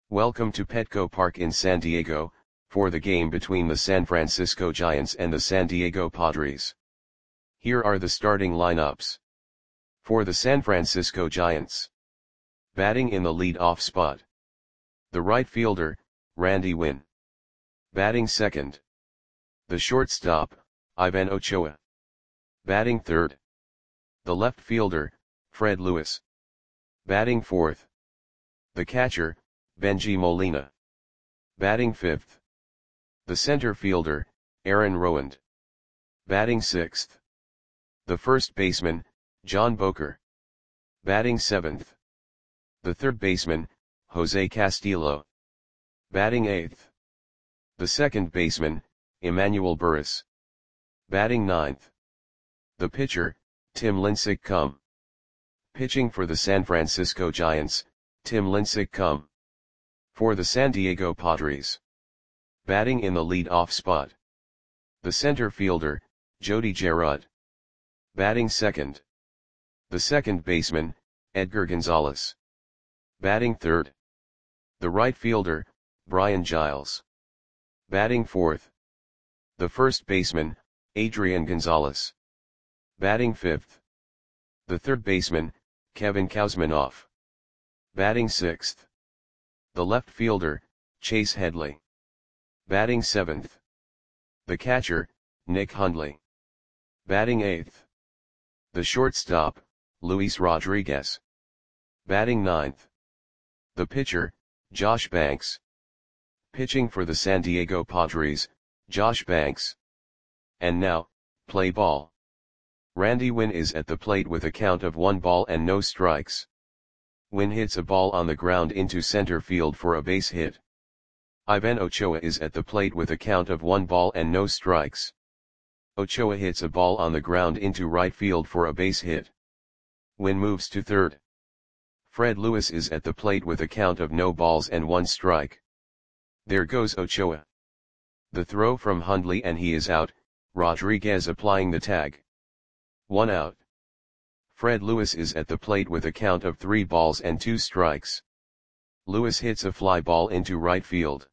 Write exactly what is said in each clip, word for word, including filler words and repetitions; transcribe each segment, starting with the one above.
Welcome to Petco Park in San Diego, for the game between the San Francisco Giants and the San Diego Padres. Here are the starting lineups. For the San Francisco Giants. Batting in the lead-off spot. The right fielder, Randy Winn. Batting second. The shortstop, Ivan Ochoa. Batting third. The left fielder, Fred Lewis. Batting fourth. The catcher, Bengie Molina. Batting fifth. The center fielder, Aaron Rowand. Batting sixth. The first baseman, John Boker. Batting seventh. The third baseman, Jose Castillo. Batting eighth. The second baseman, Emmanuel Burris. Batting ninth. The pitcher, Tim Lincecum. Pitching for the San Francisco Giants, Tim Lincecum. For the San Diego Padres. Batting in the lead-off spot. The center fielder, Jody Gerard. Batting second. The second baseman, Edgar Gonzalez. Batting third. The right fielder, Brian Giles. Batting fourth. The first baseman, Adrian Gonzalez. Batting fifth. The third baseman, Kevin Kuzminoff. Batting sixth. The left fielder, Chase Headley. Batting seventh. The catcher, Nick Hundley. Batting eighth. The shortstop, Luis Rodriguez. Batting ninth. The pitcher, Josh Banks. Pitching for the San Diego Padres, Josh Banks. And now, play ball. Randy Winn is at the plate with a count of one ball and no strikes. Winn hits a ball on the ground into center field for a base hit. Ivan Ochoa is at the plate with a count of one ball and no strikes. Ochoa hits a ball on the ground into right field for a base hit. Winn moves to third. Fred Lewis is at the plate with a count of no balls and one strike. There goes Ochoa. The throw from Hundley and he is out, Rodriguez applying the tag. One out. Fred Lewis is at the plate with a count of three balls and two strikes. Lewis hits a fly ball into right field.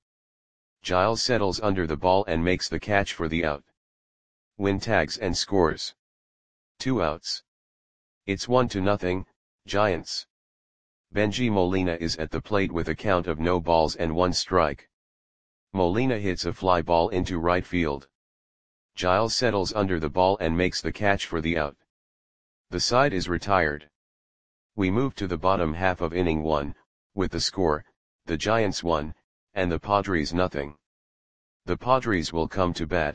Giles settles under the ball and makes the catch for the out. Winn tags and scores. Two outs. It's one to nothing, Giants. Bengie Molina is at the plate with a count of no balls and one strike. Molina hits a fly ball into right field. Giles settles under the ball and makes the catch for the out. The side is retired. We move to the bottom half of inning one, with the score, the Giants one, and the Padres nothing. The Padres will come to bat.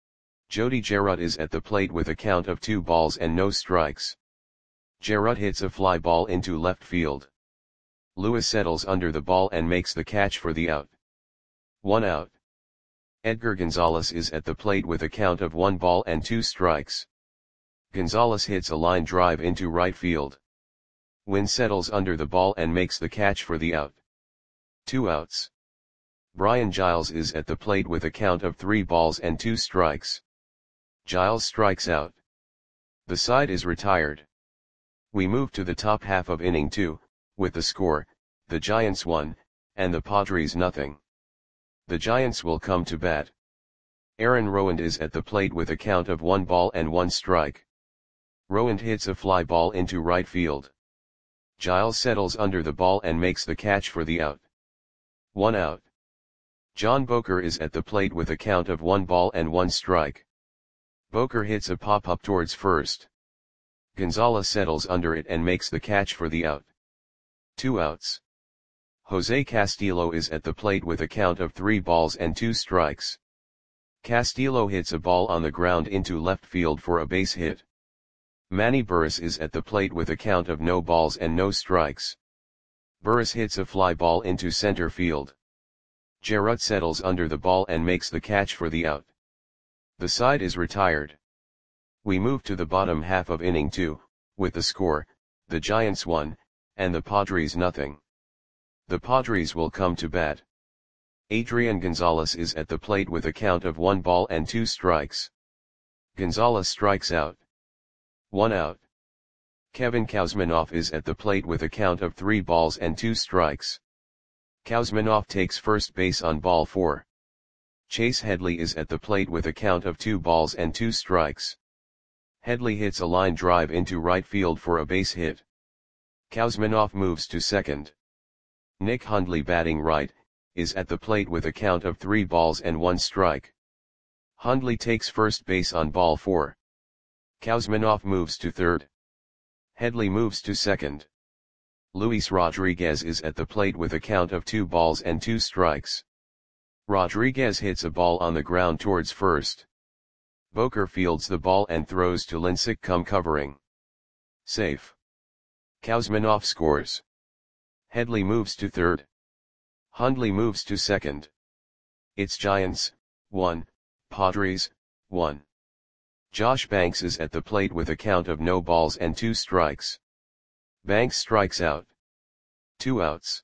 Jody Gerard is at the plate with a count of two balls and no strikes. Gerard hits a fly ball into left field. Lewis settles under the ball and makes the catch for the out. One out. Edgar Gonzalez is at the plate with a count of one ball and two strikes. Gonzalez hits a line drive into right field. Winn settles under the ball and makes the catch for the out. Two outs. Brian Giles is at the plate with a count of three balls and two strikes. Giles strikes out. The side is retired. We move to the top half of inning two, with the score, the Giants one, and the Padres nothing. The Giants will come to bat. Aaron Rowand is at the plate with a count of one ball and one strike. Rowand hits a fly ball into right field. Giles settles under the ball and makes the catch for the out. One out. John Boker is at the plate with a count of one ball and one strike. Boker hits a pop-up towards first. Gonzalez settles under it and makes the catch for the out. Two outs. Jose Castillo is at the plate with a count of three balls and two strikes. Castillo hits a ball on the ground into left field for a base hit. Manny Burris is at the plate with a count of no balls and no strikes. Burris hits a fly ball into center field. Gerard settles under the ball and makes the catch for the out. The side is retired. We move to the bottom half of inning two, with the score, the Giants one, and the Padres nothing. The Padres will come to bat. Adrian Gonzalez is at the plate with a count of one ball and two strikes. Gonzalez strikes out. One out. Kevin Kuzminoff is at the plate with a count of three balls and two strikes. Kuzminov takes first base on ball four. Chase Headley is at the plate with a count of two balls and two strikes. Headley hits a line drive into right field for a base hit. Kuzminov moves to second. Nick Hundley, batting right, is at the plate with a count of three balls and one strike. Hundley takes first base on ball four. Kuzminov moves to third. Headley moves to second. Luis Rodriguez is at the plate with a count of two balls and two strikes. Rodriguez hits a ball on the ground towards first. Boker fields the ball and throws to Lincecum, covering. Safe. Kuzminov scores. Headley moves to third. Hundley moves to second. It's Giants, one, Padres, one. Josh Banks is at the plate with a count of no balls and two strikes. Banks strikes out. Two outs.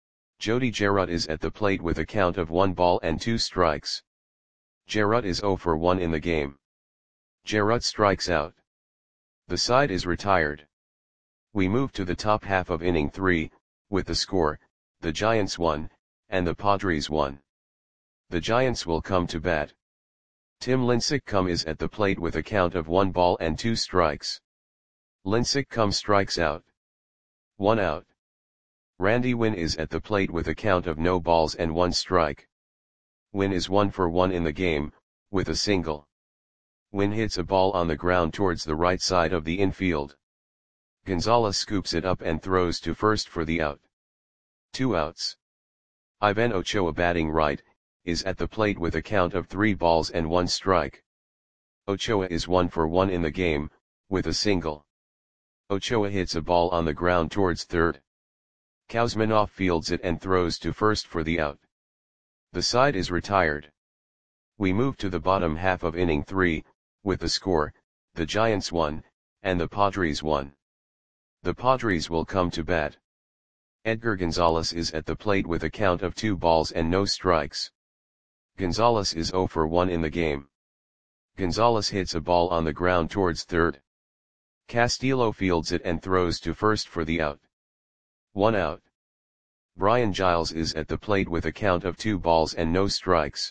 Jody Jarrett is at the plate with a count of one ball and two strikes. Jarrett is zero for one in the game. Jarrett strikes out. The side is retired. We move to the top half of inning three, with the score, the Giants won, and the Padres won. The Giants will come to bat. Tim Lincecum is at the plate with a count of one ball and two strikes. Lincecum strikes out. One out. Randy Winn is at the plate with a count of no balls and one strike. Winn is one for one in the game, with a single. Winn hits a ball on the ground towards the right side of the infield. Gonzalez scoops it up and throws to first for the out. Two outs. Ivan Ochoa, batting right, is at the plate with a count of three balls and one strike. Ochoa is one for one in the game, with a single. Ochoa hits a ball on the ground towards third. Kuzminov fields it and throws to first for the out. The side is retired. We move to the bottom half of inning three, with the score, the Giants won, and the Padres won. The Padres will come to bat. Edgar Gonzalez is at the plate with a count of two balls and no strikes. Gonzalez is zero for one in the game. Gonzalez hits a ball on the ground towards third. Castillo fields it and throws to first for the out. One out. Brian Giles is at the plate with a count of two balls and no strikes.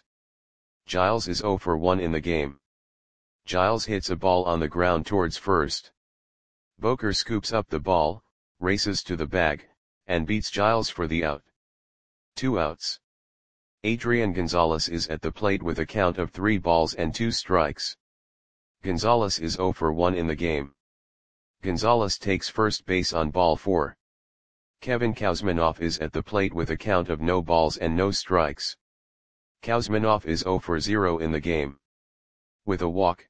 Giles is zero for one in the game. Giles hits a ball on the ground towards first. Boker scoops up the ball, races to the bag, and beats Giles for the out. Two outs. Adrian Gonzalez is at the plate with a count of three balls and two strikes. Gonzalez is zero for one in the game. Gonzalez takes first base on ball four. Kevin Kuzminov is at the plate with a count of no balls and no strikes. Kuzminov is zero for zero in the game. With a walk.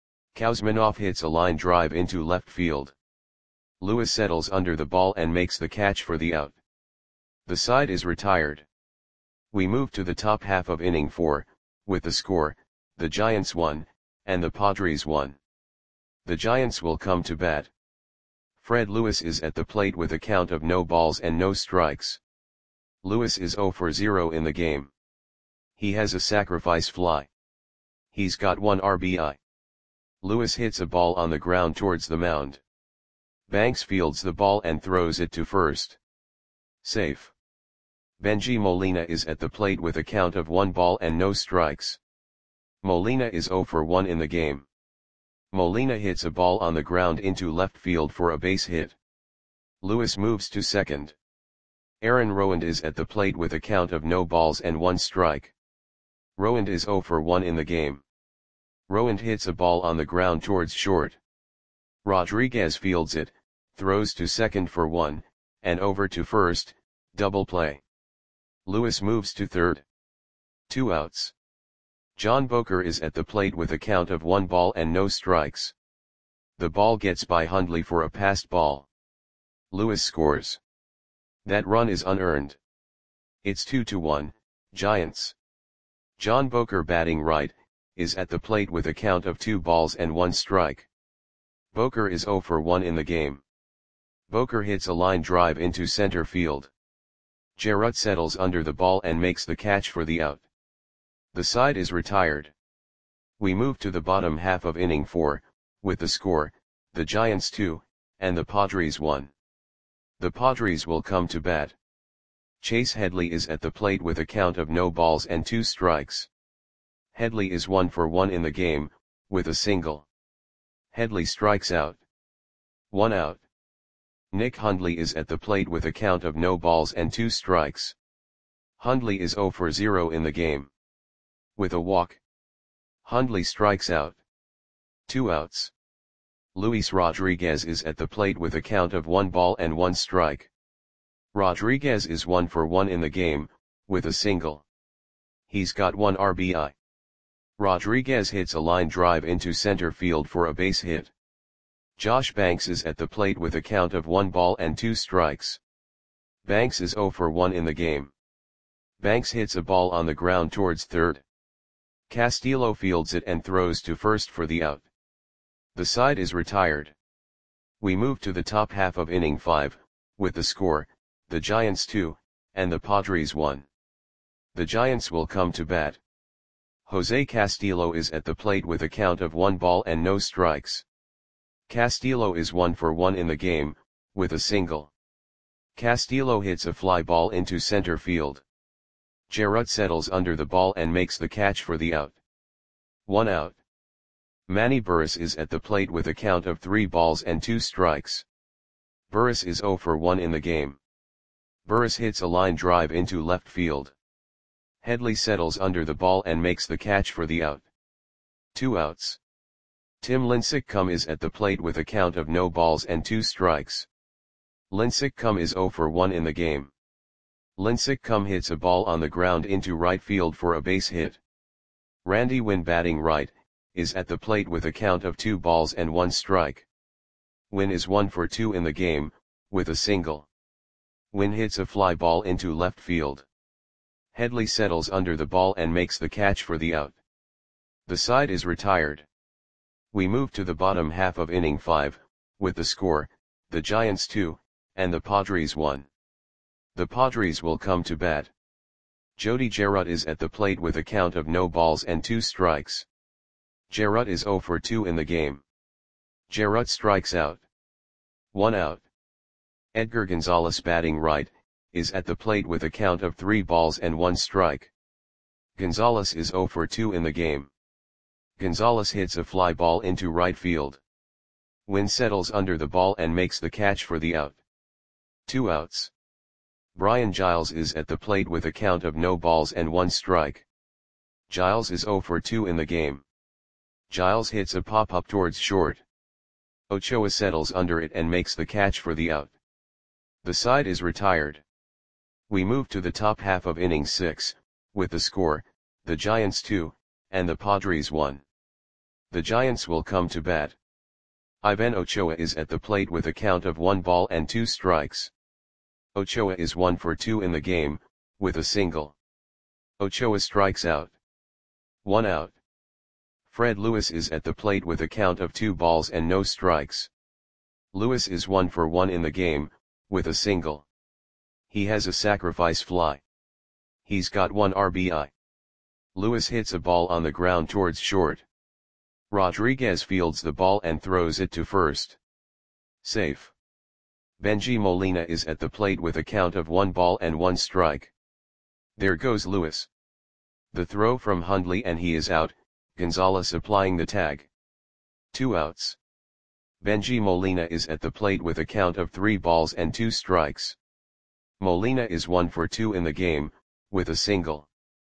Kuzminov hits a line drive into left field. Lewis settles under the ball and makes the catch for the out. The side is retired. We move to the top half of inning four, with the score, the Giants won, and the Padres won. The Giants will come to bat. Fred Lewis is at the plate with a count of no balls and no strikes. Lewis is zero for zero in the game. He has a sacrifice fly. He's got one R B I. Lewis hits a ball on the ground towards the mound. Banks fields the ball and throws it to first. Safe. Benji Molina is at the plate with a count of one ball and no strikes. Molina is zero for one in the game. Molina hits a ball on the ground into left field for a base hit. Lewis moves to second. Aaron Rowand is at the plate with a count of no balls and one strike. Rowand is zero for one in the game. Rowand hits a ball on the ground towards short. Rodriguez fields it, throws to second for one, and over to first, double play. Lewis moves to third. Two outs. John Boker is at the plate with a count of one ball and no strikes. The ball gets by Hundley for a passed ball. Lewis scores. That run is unearned. It's two to one, Giants. John Boker, batting right, is at the plate with a count of two balls and one strike. Boker is zero for one in the game. Boker hits a line drive into center field. Jarrett settles under the ball and makes the catch for the out. The side is retired. We move to the bottom half of inning four, with the score, the Giants two, and the Padres one. The Padres will come to bat. Chase Headley is at the plate with a count of no balls and two strikes. Headley is one for one in the game, with a single. Headley strikes out. One out. Nick Hundley is at the plate with a count of no balls and two strikes. Hundley is zero for zero in the game. With a walk. Hundley strikes out. Two outs. Luis Rodriguez is at the plate with a count of one ball and one strike. Rodriguez is one for one in the game, with a single. He's got one R B I. Rodriguez hits a line drive into center field for a base hit. Josh Banks is at the plate with a count of one ball and two strikes. Banks is zero for one in the game. Banks hits a ball on the ground towards third. Castillo fields it and throws to first for the out. The side is retired. We move to the top half of inning five, with the score, the Giants two, and the Padres one. The Giants will come to bat. Jose Castillo is at the plate with a count of one ball and no strikes. Castillo is one for one in the game, with a single. Castillo hits a fly ball into center field. Jarrett settles under the ball and makes the catch for the out. One out. Manny Burris is at the plate with a count of three balls and two strikes. Burris is zero for one in the game. Burris hits a line drive into left field. Headley settles under the ball and makes the catch for the out. Two outs. Tim Lincecum is at the plate with a count of no balls and two strikes. Lincecum is zero for one in the game. Lincecum hits a ball on the ground into right field for a base hit. Randy Winn, batting right, is at the plate with a count of two balls and one strike. Winn is one for two in the game, with a single. Winn hits a fly ball into left field. Headley settles under the ball and makes the catch for the out. The side is retired. We move to the bottom half of inning five, with the score, the Giants two, and the Padres one. The Padres will come to bat. Jody Jarrett is at the plate with a count of no balls and two strikes. Jarrett is zero for two in the game. Jarrett strikes out. One out. Edgar Gonzalez, batting right, is at the plate with a count of three balls and one strike. Gonzalez is zero for two in the game. Gonzalez hits a fly ball into right field. Winn settles under the ball and makes the catch for the out. Two outs. Brian Giles is at the plate with a count of no balls and one strike. Giles is zero for two in the game. Giles hits a pop-up towards short. Ochoa settles under it and makes the catch for the out. The side is retired. We move to the top half of inning six, with the score, the Giants two, and the Padres one. The Giants will come to bat. Ivan Ochoa is at the plate with a count of one ball and two strikes. Ochoa is one for two in the game, with a single. Ochoa strikes out. One out. Fred Lewis is at the plate with a count of two balls and no strikes. Lewis is one for one in the game, with a single. He has a sacrifice fly. He's got one R B I. Lewis hits a ball on the ground towards short. Rodriguez fields the ball and throws it to first. Safe. Benji Molina is at the plate with a count of one ball and one strike. There goes Lewis. The throw from Hundley and he is out, Gonzalez applying the tag. Two outs. Benji Molina is at the plate with a count of three balls and two strikes. Molina is one for two in the game, with a single.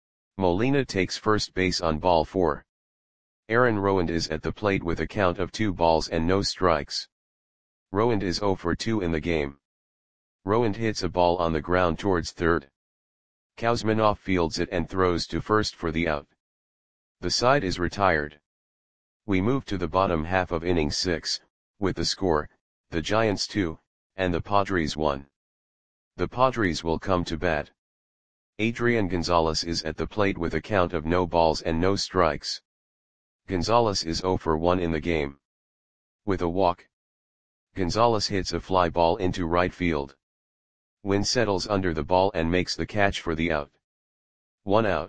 Molina takes first base on ball four. Aaron Rowand is at the plate with a count of two balls and no strikes. Rowand is zero for two in the game. Rowand hits a ball on the ground towards third. Kuzminoff fields it and throws to first for the out. The side is retired. We move to the bottom half of inning six, with the score, the Giants two, and the Padres one. The Padres will come to bat. Adrian Gonzalez is at the plate with a count of no balls and no strikes. Gonzalez is zero for one in the game. With a walk. Gonzalez hits a fly ball into right field. Winn settles under the ball and makes the catch for the out. One out.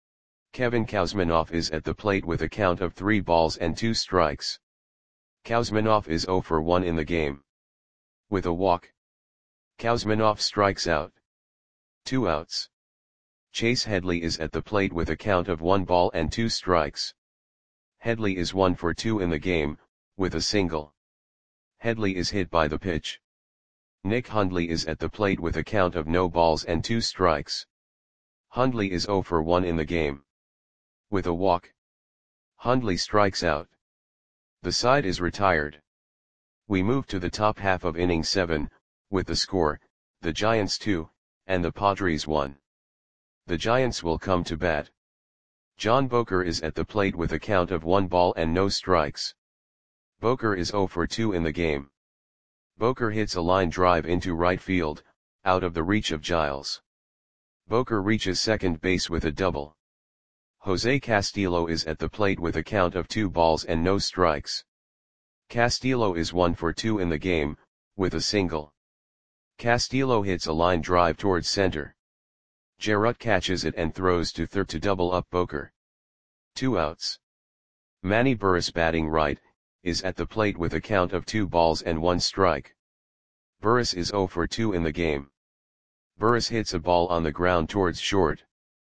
Kevin Kuzminoff is at the plate with a count of three balls and two strikes. Kuzminoff is zero for one in the game. With a walk. Kuzminoff strikes out. two outs. Chase Headley is at the plate with a count of one ball and two strikes. Headley is one for two in the game, with a single. Headley is hit by the pitch. Nick Hundley is at the plate with a count of no balls and two strikes. Hundley is zero for one in the game. With a walk. Hundley strikes out. The side is retired. We move to the top half of inning seven, with the score, the Giants two, and the Padres one. The Giants will come to bat. John Boker is at the plate with a count of one ball and no strikes. Boker is zero for two in the game. Boker hits a line drive into right field, out of the reach of Giles. Boker reaches second base with a double. Jose Castillo is at the plate with a count of two balls and no strikes. Castillo is one for two in the game, with a single. Castillo hits a line drive towards center. Jarrett catches it and throws to third to double up Boker. Two outs. Manny Burris, batting right, is at the plate with a count of two balls and one strike. Burris is zero for two in the game. Burris hits a ball on the ground towards short.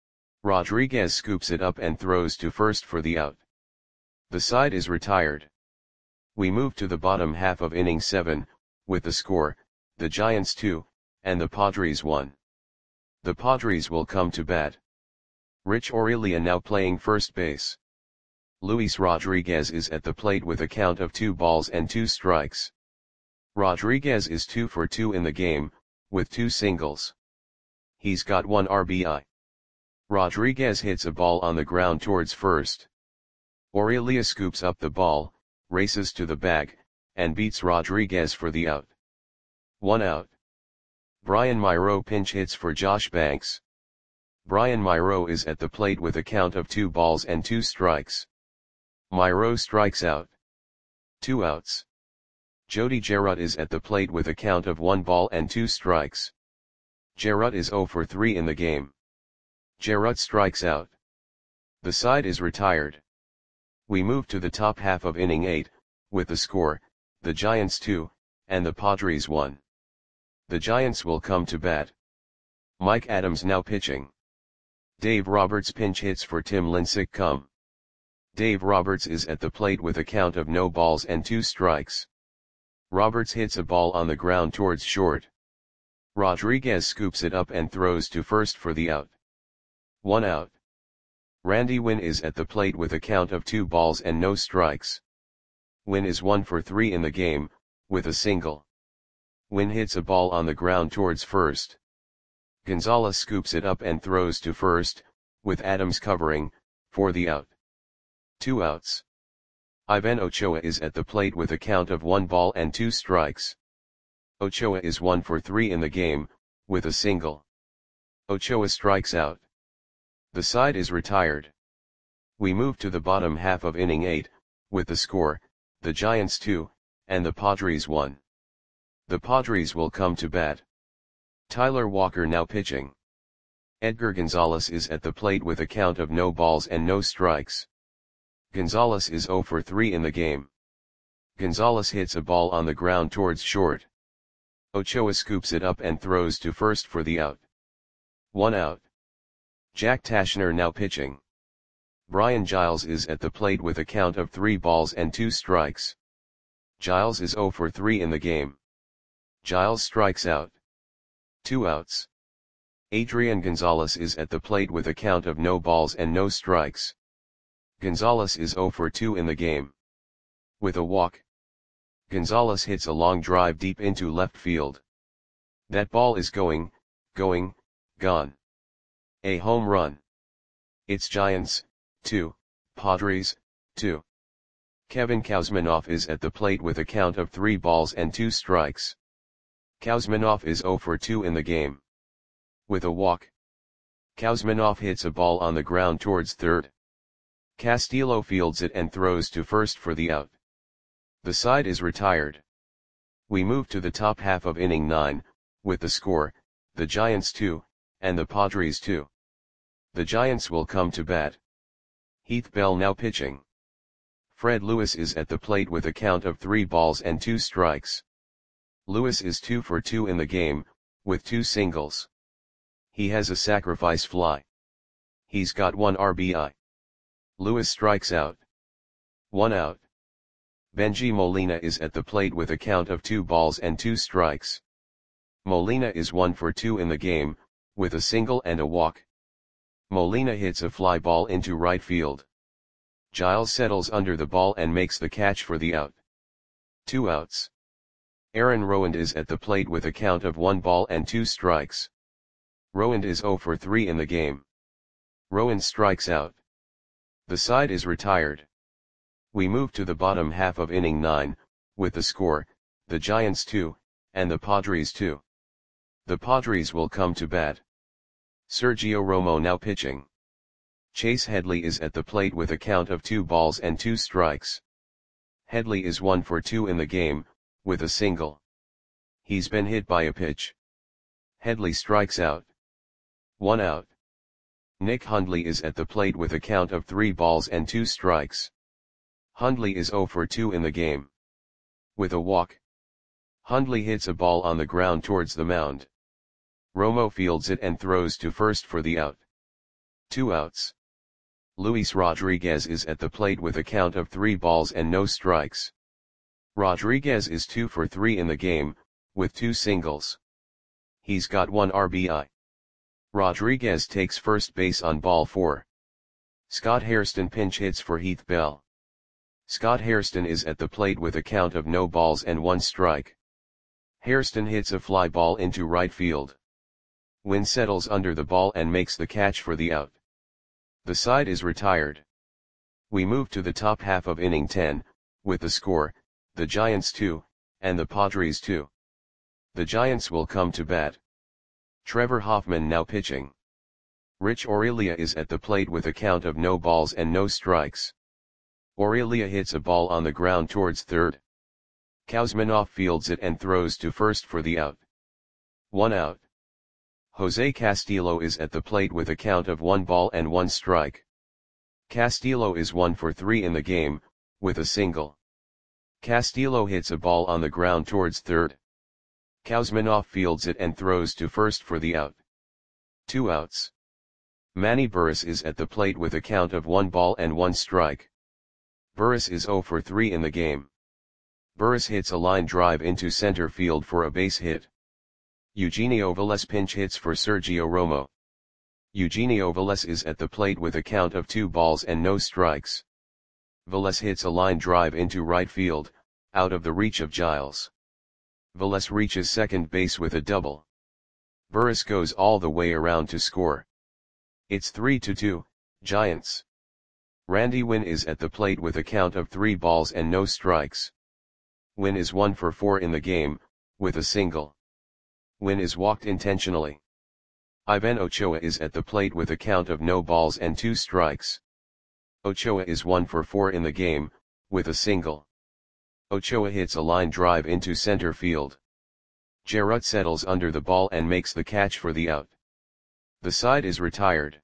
Rodriguez scoops it up and throws to first for the out. The side is retired. We move to the bottom half of inning seven, with the score, the Giants two, and the Padres one. The Padres will come to bat. Rich Aurelia now playing first base. Luis Rodriguez is at the plate with a count of two balls and two strikes. Rodriguez is two for two in the game, with two singles. He's got one R B I. Rodriguez hits a ball on the ground towards first. Aurelia scoops up the ball, races to the bag, and beats Rodriguez for the out. One out. Brian Myro pinch hits for Josh Banks. Brian Myro is at the plate with a count of two balls and two strikes. Myro strikes out. Two outs. Jody Jarrett is at the plate with a count of one ball and two strikes. Jarrett is zero for three in the game. Jarrett strikes out. The side is retired. We move to the top half of inning eight, with the score, the Giants two, and the Padres one. The Giants will come to bat. Mike Adams now pitching. Dave Roberts pinch hits for Tim Lincecum. Dave Roberts is at the plate with a count of no balls and two strikes. Roberts hits a ball on the ground towards short. Rodriguez scoops it up and throws to first for the out. One out. Randy Winn is at the plate with a count of two balls and no strikes. Winn is one for three in the game, with a single. Winn hits a ball on the ground towards first. Gonzalez scoops it up and throws to first, with Adams covering, for the out. Two outs. Ivan Ochoa is at the plate with a count of one ball and two strikes. Ochoa is one for three in the game, with a single. Ochoa strikes out. The side is retired. We move to the bottom half of inning eight, with the score, the Giants two, and the Padres one. The Padres will come to bat. Tyler Walker now pitching. Edgar Gonzalez is at the plate with a count of no balls and no strikes. Gonzalez is zero for three in the game. Gonzalez hits a ball on the ground towards short. Ochoa scoops it up and throws to first for the out. One out. Jack Tashner now pitching. Brian Giles is at the plate with a count of three balls and two strikes. Giles is zero for three in the game. Giles strikes out. Two outs. Adrian Gonzalez is at the plate with a count of no balls and no strikes. Gonzalez is zero for two in the game. With a walk. Gonzalez hits a long drive deep into left field. That ball is going, going, gone. A home run. It's Giants, two, Padres, two. Kevin Kouzmanoff is at the plate with a count of three balls and two strikes. Kouzmanoff is zero for two in the game. With a walk. Kouzmanoff hits a ball on the ground towards third. Castillo fields it and throws to first for the out. The side is retired. We move to the top half of inning nine, with the score, the Giants two, and the Padres two. The Giants will come to bat. Heath Bell now pitching. Fred Lewis is at the plate with a count of three balls and two strikes. Lewis is two for two in the game, with two singles. He has a sacrifice fly. He's got one R B I. Lewis strikes out. One out. Benji Molina is at the plate with a count of two balls and two strikes. Molina is one for two in the game, with a single and a walk. Molina hits a fly ball into right field. Giles settles under the ball and makes the catch for the out. Two outs. Aaron Rowand is at the plate with a count of one ball and two strikes. Rowand is zero for three in the game. Rowand strikes out. The side is retired. We move to the bottom half of inning nine, with the score, the Giants two, and the Padres two. The Padres will come to bat. Sergio Romo now pitching. Chase Headley is at the plate with a count of two balls and two strikes. Headley is one for two in the game, with a single. He's been hit by a pitch. Headley strikes out. One out. Nick Hundley is at the plate with a count of three balls and two strikes. Hundley is zero for two in the game. With a walk. Hundley hits a ball on the ground towards the mound. Romo fields it and throws to first for the out. Two outs. Luis Rodriguez is at the plate with a count of three balls and no strikes. Rodriguez is two for three in the game, with two singles. He's got one R B I. Rodriguez takes first base on ball four. Scott Hairston pinch hits for Heath Bell. Scott Hairston is at the plate with a count of no balls and one strike. Hairston hits a fly ball into right field. Wynn settles under the ball and makes the catch for the out. The side is retired. We move to the top half of inning ten, with the score, the Giants two, and the Padres two. The Giants will come to bat. Trevor Hoffman now pitching. Rich Aurelia is at the plate with a count of no balls and no strikes. Aurelia hits a ball on the ground towards third. Kuzminoff fields it and throws to first for the out. One out. Jose Castillo is at the plate with a count of one ball and one strike. Castillo is one for three in the game, with a single. Castillo hits a ball on the ground towards third. Kuzminoff fields it and throws to first for the out. Two outs. Manny Burris is at the plate with a count of one ball and one strike. Burris is zero for three in the game. Burris hits a line drive into center field for a base hit. Eugenio Velez pinch hits for Sergio Romo. Eugenio Velez is at the plate with a count of two balls and no strikes. Velez hits a line drive into right field, out of the reach of Giles. Velez reaches second base with a double. Burris goes all the way around to score. It's three to two, Giants. Randy Wynn is at the plate with a count of three balls and no strikes. Wynn is one for four in the game, with a single. Wynn is walked intentionally. Ivan Ochoa is at the plate with a count of no balls and two strikes. Ochoa is one for four in the game, with a single. Ochoa hits a line drive into center field. Jarrett settles under the ball and makes the catch for the out. The side is retired.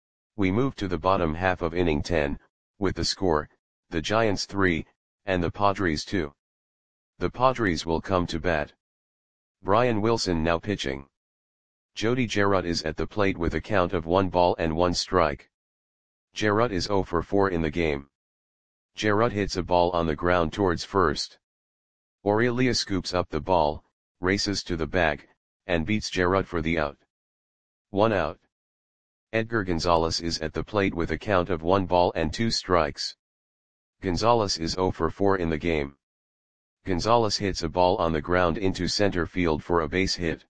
We move to the bottom half of inning ten, with the score, the Giants three, and the Padres two. The Padres will come to bat. Brian Wilson now pitching. Jody Jarrett is at the plate with a count of one ball and one strike. Jarrett is zero for four in the game. Jarrett hits a ball on the ground towards first. Aurelia scoops up the ball, races to the bag, and beats Jarrett for the out. One out. Edgar Gonzalez is at the plate with a count of one ball and two strikes. Gonzalez is zero for four in the game. Gonzalez hits a ball on the ground into center field for a base hit.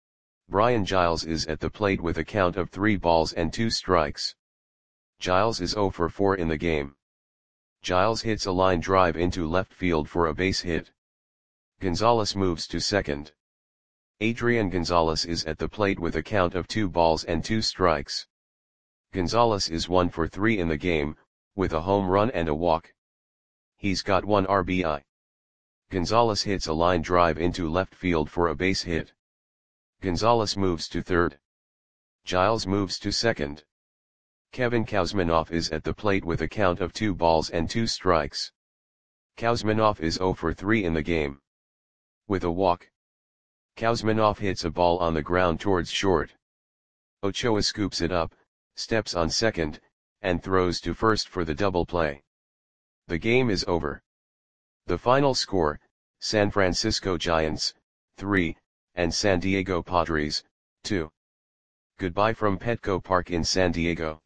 Brian Giles is at the plate with a count of three balls and two strikes. Giles is zero for four in the game. Giles hits a line drive into left field for a base hit. Gonzalez moves to second. Adrian Gonzalez is at the plate with a count of two balls and two strikes. Gonzalez is one for three in the game, with a home run and a walk. He's got one R B I. Gonzalez hits a line drive into left field for a base hit. Gonzalez moves to third. Giles moves to second. Kevin Kuzminoff is at the plate with a count of two balls and two strikes. Kuzminoff is zero for three in the game. With a walk. Kuzminoff hits a ball on the ground towards short. Ochoa scoops it up, steps on second, and throws to first for the double play. The game is over. The final score, San Francisco Giants, three, and San Diego Padres, two. Goodbye from Petco Park in San Diego.